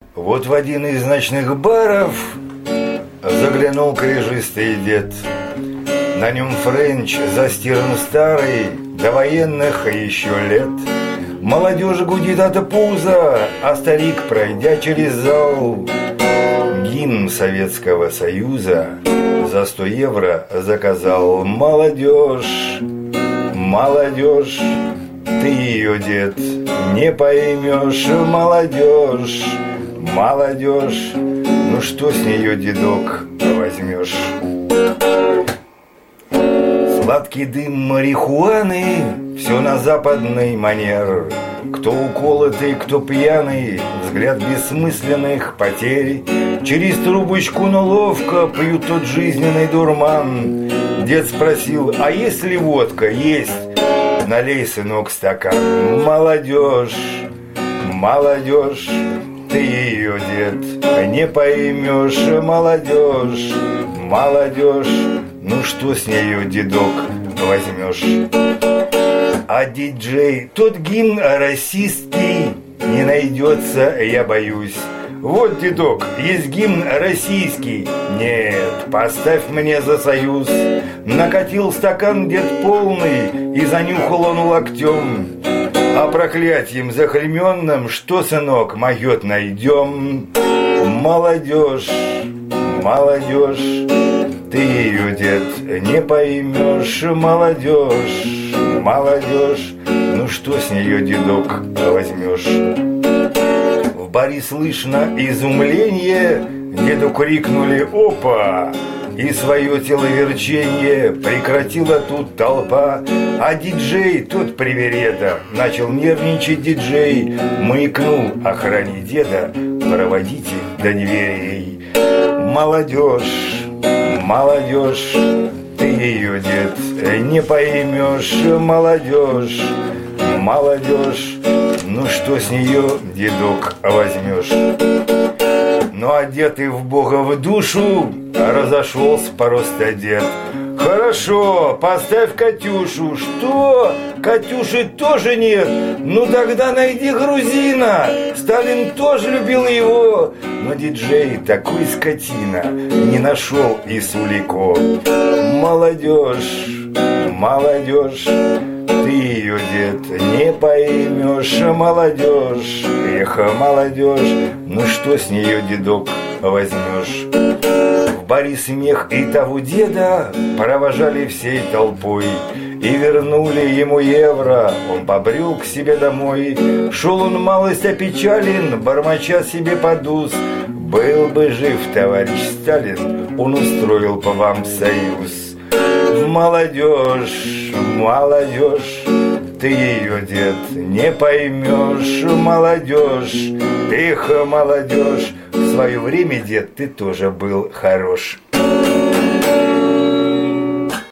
Вот в один из ночных баров заглянул кряжистый дед. На нем френч застиран старый, до военных еще лет. Молодежь гудит от пуза, а старик, пройдя через зал, гимн Советского Союза за 100 евро заказал. Молодежь, молодежь, ты ее, дед, не поймешь. Молодежь, молодежь, ну что с нее, дедок, возьмешь? Сладкий дым марихуаны, все на западный манер. Кто уколотый, кто пьяный, взгляд бессмысленных потерь. Через трубочку, но ловко пьют тот жизненный дурман. Дед спросил: а есть ли водка? Есть. Налей, сынок, стакан. Молодежь, молодежь, ты ее, дед, не поймешь. Молодежь, молодежь, ну что с нее, дедок, возьмешь? А диджей, тот гимн расистский не найдется, я боюсь. Вот, дедок, есть гимн российский. Нет, поставь мне за союз. Накатил стакан дед полный, и занюхал он локтем. А проклятьем захременным, что, сынок, моет найдем? Молодежь, молодежь, ты ее, дед, не поймешь. Молодежь, молодежь, ну что с нее, дедок, возьмешь? В баре слышно изумление, деду крикнули: опа! И свое теловерчение прекратила тут толпа. А диджей, тот привереда, начал нервничать диджей. Маякнул охране деда: проводите до дверей. Молодежь, молодежь, ты ее, дед, не поймешь. Молодежь, молодежь, ну что с нее, дедок, возьмешь? Ну, одетый в Бога в душу, разошелся просто дед. Хорошо, поставь Катюшу. Что? Катюши тоже нет? Ну тогда найди грузина. Сталин тоже любил его. Но диджей, такой скотина, не нашел и Сулико. Молодежь, молодежь, ты ее, дед, не поймешь. Молодежь, эх, молодежь, ну что с нее, дедок, возьмешь? В баре смех и того деда провожали всей толпой и вернули ему евро. Он побрел к себе домой. Шел он малость опечален, бормоча себе под ус: был бы жив товарищ Сталин, он устроил по вам союз. Молодежь, молодежь, ты ее, дед, не поймешь. Молодежь, эх, молодежь, в свое время, дед, ты тоже был хорош.